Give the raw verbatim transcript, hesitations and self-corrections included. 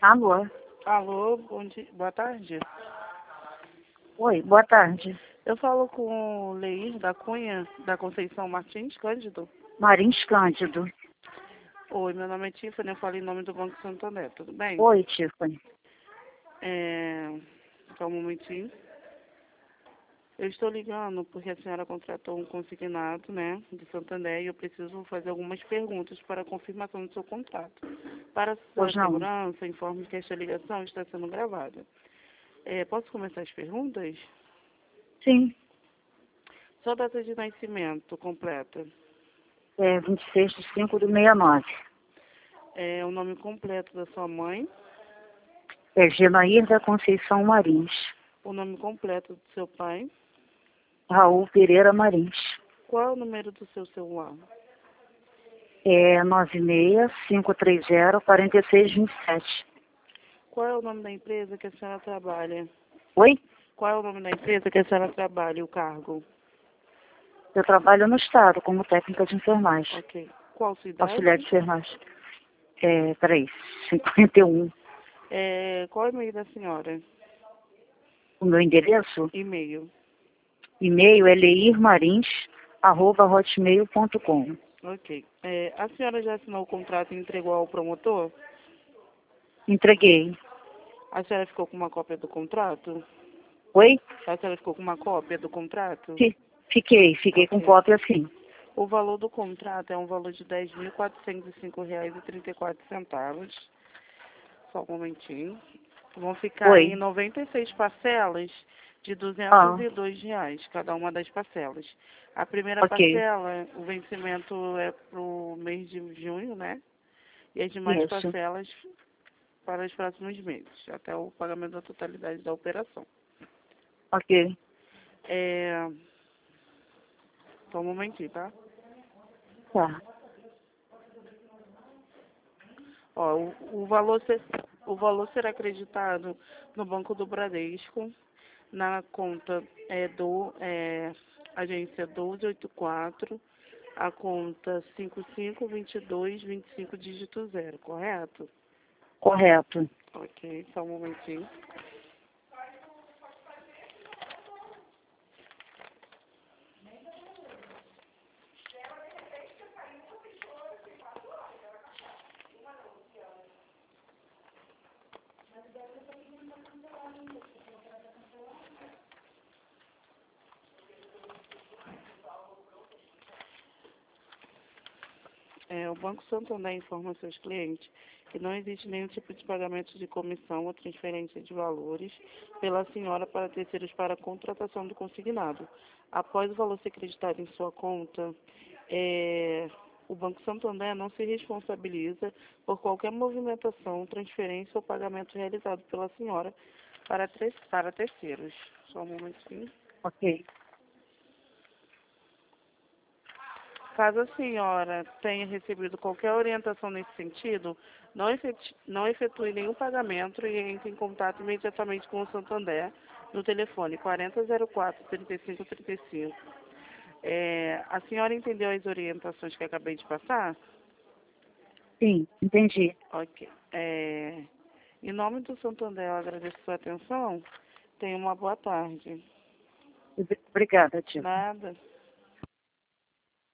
Alô? Alô, bom dia, boa tarde. Oi, boa tarde. Eu falo com o Leir da Cunha, da Conceição Martins Cândido. Marins Cândido. Oi, meu nome é Tiffany, eu falo em nome do Banco Santander, tudo bem? Oi, Tiffany. É... Só um momentinho. Eu estou ligando porque a senhora contratou um consignado, né, de Santander, e eu preciso fazer algumas perguntas para a confirmação do seu contrato. Para sua Pois não. segurança, informe que esta ligação está sendo gravada. É, posso começar as perguntas? Sim. Sua data de nascimento completa. É vinte e seis de cinco de sessenta e nove. É o nome completo da sua mãe. É Genair da Conceição Marins. O nome completo do seu pai. Raul Pereira Marins. Qual é o número do seu celular? É nove seis cinco três zero quatro seis dois sete. Qual é o nome da empresa que a senhora trabalha? Oi? Qual é o nome da empresa que a senhora trabalha, o cargo? Eu trabalho no Estado como técnica de enfermagem. Ok. Qual sua idade? Auxiliar de enfermagem. É, peraí, cinquenta e um. É, qual é o e-mail da senhora? O meu endereço? E-mail. E-mail é leirmarins, arroba hotmail ponto com. Ok. É, a senhora já assinou o contrato e entregou ao promotor? Entreguei. A senhora ficou com uma cópia do contrato? Oi? A senhora ficou com uma cópia do contrato? Fi- Fiquei, fiquei com Ok. cópia sim. O valor do contrato é um valor de dez mil quatrocentos e cinco reais e trinta e quatro centavos. Só um momentinho. Vão ficar em Oi. noventa e seis parcelas de duzentos Ah, e dois reais, cada uma das parcelas. A primeira ok. parcela, o vencimento é para o mês de junho, né? E as demais Isso. parcelas para os próximos meses, até o pagamento da totalidade da operação. Ok. É... Só um momentinho, tá? Tá. Ó, o, o, valor ser, o valor será acreditado no Banco do Bradesco, na conta é, do é, agência doze oitenta e quatro, a conta cinco cinco dois dois dois cinco dígito zero, correto? Correto. Ok, só um momentinho. É, o Banco Santander informa a seus clientes que não existe nenhum tipo de pagamento de comissão ou transferência de valores pela senhora para terceiros para a contratação do consignado. Após o valor ser acreditado em sua conta, é, o Banco Santander não se responsabiliza por qualquer movimentação, transferência ou pagamento realizado pela senhora para, tre- para terceiros. Só um momentinho. Ok. Caso a senhora tenha recebido qualquer orientação nesse sentido, não efetue, não efetue nenhum pagamento e entre em contato imediatamente com o Santander no telefone quarenta zero quatro, trinta e cinco trinta e cinco. É, a senhora entendeu as orientações que acabei de passar? Sim, entendi. Ok. É, em nome do Santander, eu agradeço a sua atenção. Tenha uma boa tarde. Obrigada, tia. Nada.